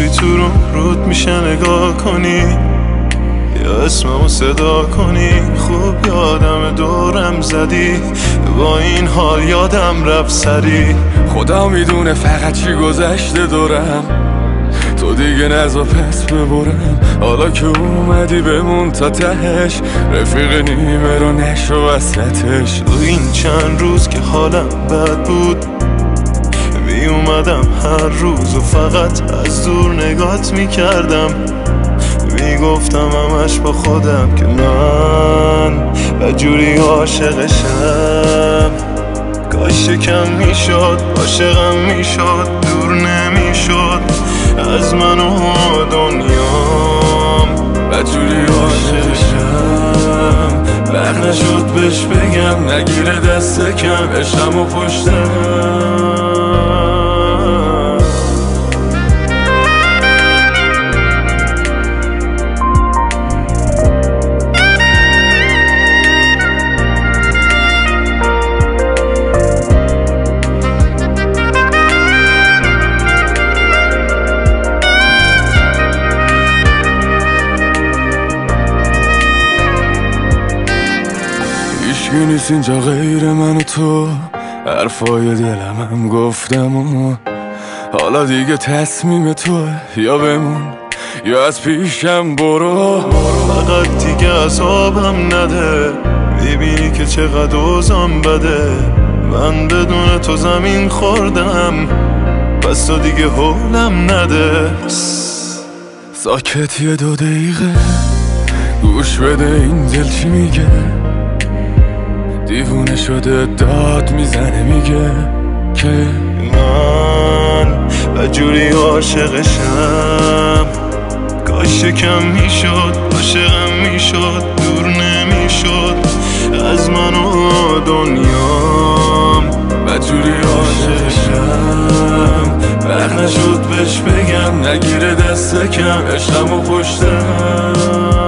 تو رود میشه نگاه کنی یا اسممو صدا کنی. خوب یادم دورم زدی، با این حال یادم رفت سری. خدا میدونه فقط چی گذشته دورم، تو دیگه نزا پس ببرم. حالا که اومدی بمون تا تهش، رفیق نیمه رو نشو وسطش. تو این چند روز که حالم بد بود، می اومدم هر روز و فقط از دور نگات میکردم. میگفتم همش با خودم که من بدجوری عاشقشم. کاش کم میشد عاشقم میشد، دور نمیشد از من و دنیام. بدجوری عاشقشم، وقت نشد بهش بگم نگیره دست کم عشقم و پشتم. هیچکی نیست اینجا غیر من و تو، حرفای دلم هم گفتم و حالا دیگه تصمیم توه، یا بمون یا از پیشم برو. فقط دیگه عذابم نده، میبینی که چقدر اوضاعم بده. من بدون تو زمین خوردم، پس تو دیگه حولم نده. ساکت یه 2 دقیقه گوش بده این دل چی میگه. دیوونه شده داد میزنه میگه که من بدجوری عاشقشم. کاش کم میشد عاشقم میشد، دور نمیشد از من و دنیام. بدجوری عاشقشم، وقت نشد بهش بگم نگیره دست کم عشقم و پشتم.